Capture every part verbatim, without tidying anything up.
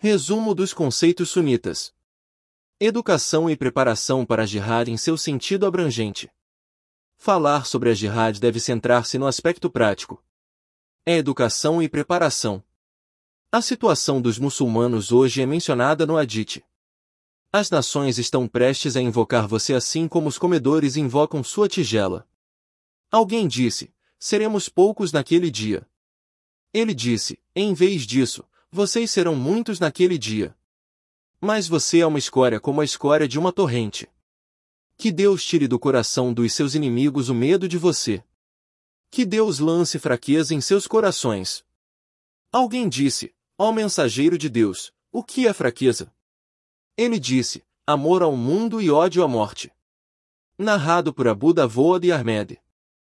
Resumo dos conceitos sunitas. Educação e preparação para a jihad em seu sentido abrangente. Falar sobre a jihad deve centrar-se no aspecto prático. É educação e preparação. A situação dos muçulmanos hoje é mencionada no Hadith. As nações estão prestes a invocar você assim como os comedores invocam sua tigela. Alguém disse, seremos poucos naquele dia. Ele disse, em vez disso, vocês serão muitos naquele dia. Mas você é uma escória como a escória de uma torrente. Que Deus tire do coração dos seus inimigos o medo de você. Que Deus lance fraqueza em seus corações. Alguém disse, ó mensageiro de Deus, o que é fraqueza? Ele disse, amor ao mundo e ódio à morte. Narrado por Abu Dawud e Ahmed.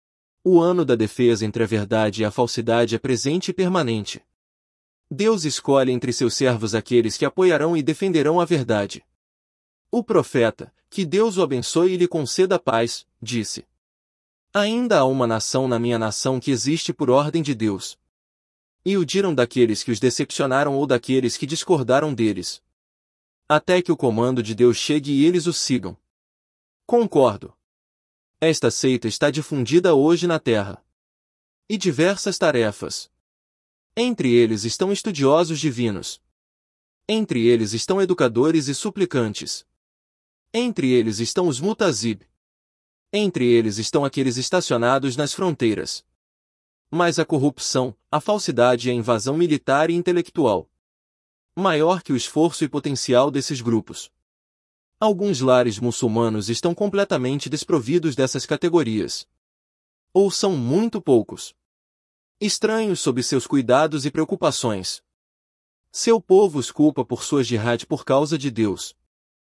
O ano da defesa entre a verdade e a falsidade é presente e permanente. Deus escolhe entre seus servos aqueles que apoiarão e defenderão a verdade. O profeta, que Deus o abençoe e lhe conceda paz, disse: ainda há uma nação na minha nação que existe por ordem de Deus. E o dirão daqueles que os decepcionaram ou daqueles que discordaram deles. Até que o comando de Deus chegue e eles o sigam. Concordo. Esta seita está difundida hoje na terra. E diversas tarefas. Entre eles estão estudiosos divinos. Entre eles estão educadores e suplicantes. Entre eles estão os mutazib. Entre eles estão aqueles estacionados nas fronteiras. Mas a corrupção, a falsidade e a invasão militar e intelectual. Maior que o esforço e potencial desses grupos. Alguns lares muçulmanos estão completamente desprovidos dessas categorias. Ou são muito poucos. Estranhos sob seus cuidados e preocupações. Seu povo os culpa por sua jihad por causa de Deus.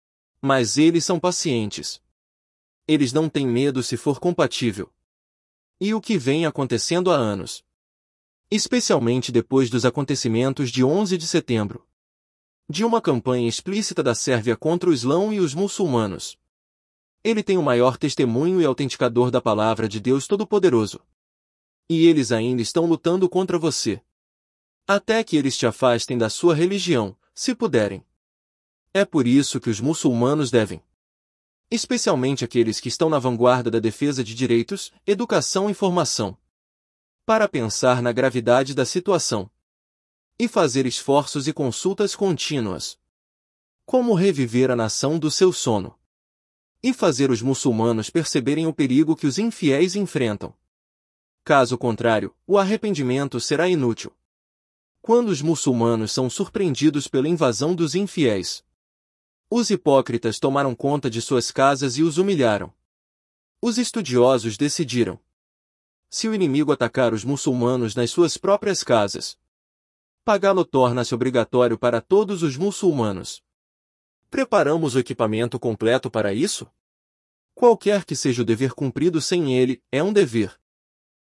Mas eles são pacientes. Eles não têm medo se for compatível. E o que vem acontecendo há anos. Especialmente depois dos acontecimentos de onze de setembro. De uma campanha explícita da Sérvia contra o Islão e os muçulmanos. Ele tem o maior testemunho e autenticador da palavra de Deus Todo-Poderoso. E eles ainda estão lutando contra você. Até que eles te afastem da sua religião, se puderem. É por isso que os muçulmanos devem, especialmente aqueles que estão na vanguarda da defesa de direitos, educação e formação, para pensar na gravidade da situação. E fazer esforços e consultas contínuas. Como reviver a nação do seu sono. E fazer os muçulmanos perceberem o perigo que os infiéis enfrentam. Caso contrário, o arrependimento será inútil. Quando os muçulmanos são surpreendidos pela invasão dos infiéis. Os hipócritas tomaram conta de suas casas e os humilharam. Os estudiosos decidiram. Se o inimigo atacar os muçulmanos nas suas próprias casas, pagá-lo torna-se obrigatório para todos os muçulmanos. Preparamos o equipamento completo para isso? Qualquer que seja o dever cumprido sem ele, é um dever.